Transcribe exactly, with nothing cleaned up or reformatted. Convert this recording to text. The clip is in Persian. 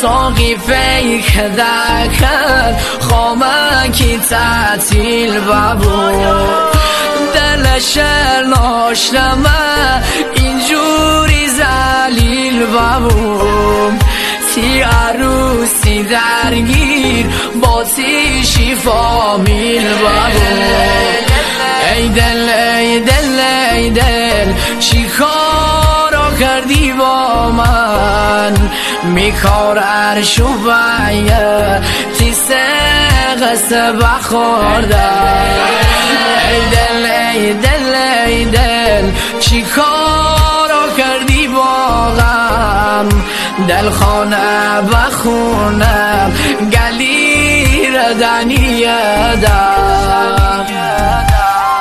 ساقی فیک دکر خامکی تعطیل ببود دلش ناشنمه اینجوری زلیل ببود تی عروسی درگیر با تیشی فامیل ببود ای دل ای دل ای دل چی کارا کردی با من میکار عرشو بیه تی سقسه بخوردن ای دل ای دل ای دل چی کارا کردی با غم دل خانه بخونم گلی ردنی دم